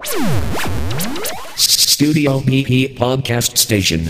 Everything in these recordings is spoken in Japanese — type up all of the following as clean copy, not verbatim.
Studio PP Podcast Station.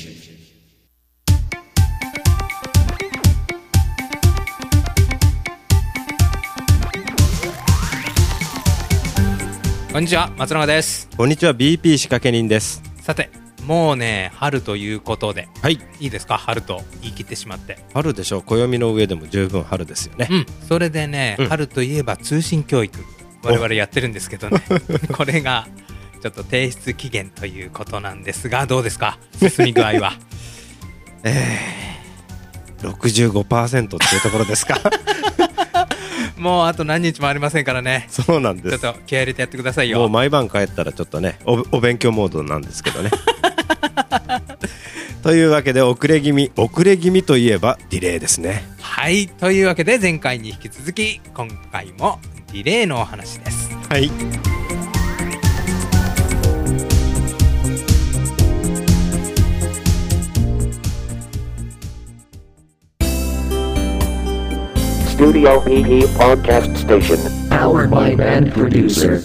こんにちは、松永です。 こんにちは、 BP 仕掛け人です。 さて、もうね、春ということで、 はい、 いいですか、春と言い切ってしまって。 春でしょう、暦の上でも十分春ですよね。 うん、それでね、春といえば通信教育、我々やってるんですけどねこれがちょっと提出期限ということなんですが、どうですか、進み具合は 65% っていうところですかもうあと何日もありませんからね。 そうなんです。 ちょっと気合い入れてやってくださいよ。 もう毎晩帰ったらちょっとね、お勉強モードなんですけどねというわけで、遅れ気味といえばディレイですね。 はい、というわけで前回に引き続き今回もディレイのお話です。 はい。 Studio PP Podcast Station. Powered by Band Producer.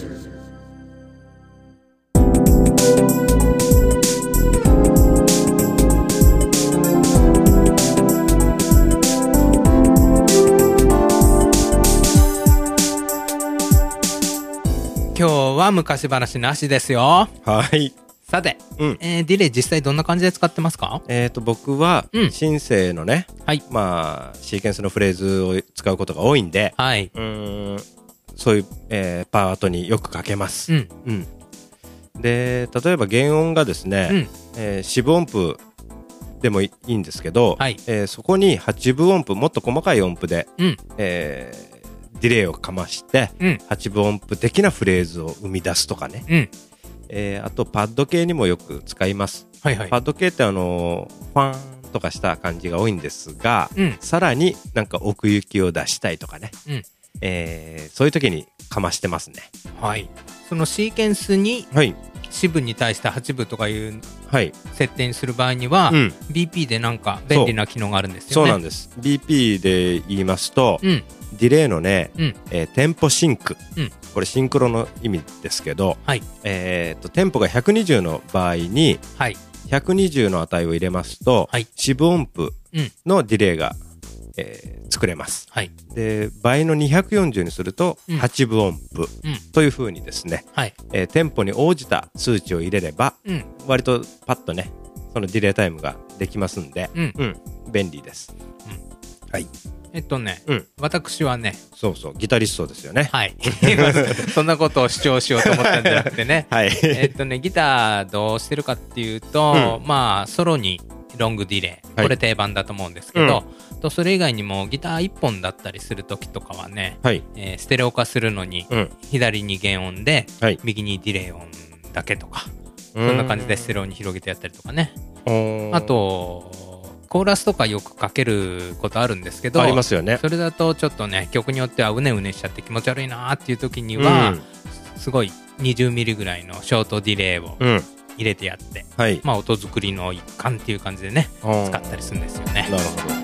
今日は昔話なしですよ。 はい。 さて、ディレイ実際どんな感じで使ってますか？ 僕はシンセのね、 はい、 まあシーケンスのフレーズを使うことが多いんで、 はい、 そういう、パートによくかけます。で、例えば原音がですね、四分音符でもいいんですけど、はい、そこに八分音符、もっと細かい音符で、ディレイをかまして、八分音符的なフレーズを生み出すとかね、あとパッド系にもよく使います。はいはい、パッド系ってファンとかした感じが多いんですが、さらになんか奥行きを出したいとかね、そういう時にかましてますね。はい。 そのシーケンスに四分に対して8分とかいう設定にする場合には、BP でなんか便利な機能があるんですよね。 そうなんです。BP で言いますと、ディレイのね、テンポシンク、これシンクロの意味ですけど、テンポが120の場合に、120の値を入れますと、四分音符のディレイが、作れます。で、倍の240にすると8分音符という風にですね、テンポに応じた数値を入れれば、割とパッとね、そのディレイタイムができますんで、便利です。はい。 私はね、 そうそう、ギタリストですよね。 はい。そんなことを主張しようと思ったんじゃなくてね。はい。ギターどうしてるかっていうと、まあ、ソロにロングディレイ。これ定番だと思うんですけど、それ以外にもギター1本だったりするときとかはね、ステレオ化するのに、左に原音で、右にディレイ音だけとか、そんな感じでステレオに広げてやったりとかね。あと、コーラスとかよくかけることあるんですけど、 ありますよね。 それだとちょっとね、曲によってはうねうねしちゃって気持ち悪いなーっていう時には、すごい20ミリぐらいのショートディレイを入れてやって、まあ音作りの一環っていう感じでね、使ったりするんですよね。なるほど。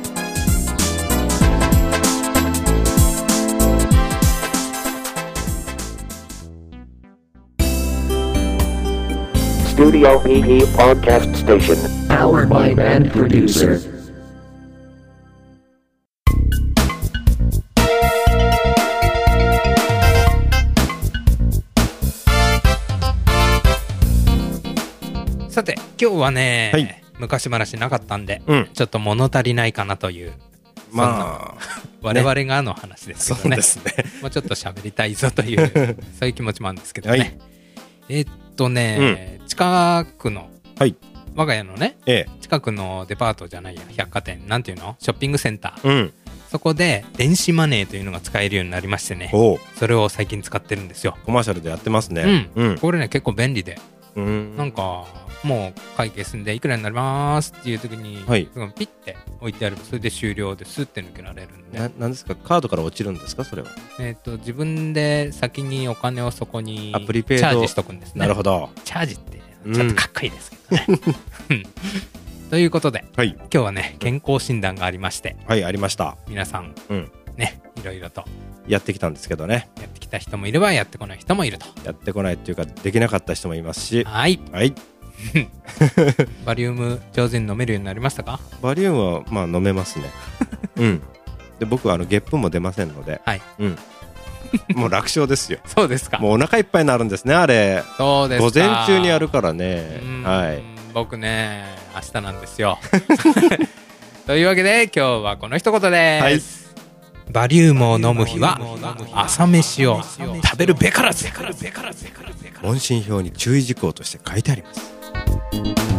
Studio PP Podcast Station. Powered by Band Producer. さて、今日はね、昔話なかったんで、ちょっと物足りないかなという、まあ、我々がの話ですけどね。もうちょっと喋りたいぞという、そういう気持ちもあるんですけどね。近くの、我が家のね、近くのデパートじゃないや、百貨店、なんていうの？ショッピングセンター。そこで電子マネーというのが使えるようになりましてね、それを最近使ってるんですよ。 コマーシャルでやってますね。 これね、結構便利で、なんか、もう会計済んでいくらになりますっていう時に、ピッて置いてあればそれで終了ですって抜けられるんで。 なんですか、カードから落ちるんですか、それは。 自分で先にお金をそこにチプリペイドャージしとくんですね。 なるほど。 チャージってちょっとかっこいいですけどね。ということで、今日はね、健康診断がありまして。 ありました。 皆さん、 ね、いろいろとやってきたんですけどね。 やってきた人もいればやってこない人もいると。 やってこないっていうかできなかった人もいますし。 はい、 はい。 バリウム上手に飲めるようになりましたか？ バリウムはまあ飲めますね。うん。で僕はゲップも出ませんので。 はい。 うん。もう楽勝ですよ。 そうですか。 もうお腹いっぱいになるんですね、あれ。 そうですか。 午前中にやるからね。はい。 僕ね、明日なんですよ。というわけで今日はこの一言です。はい、バリウムを飲む日は朝飯を食べるべからず。 問診票に注意事項として書いてあります。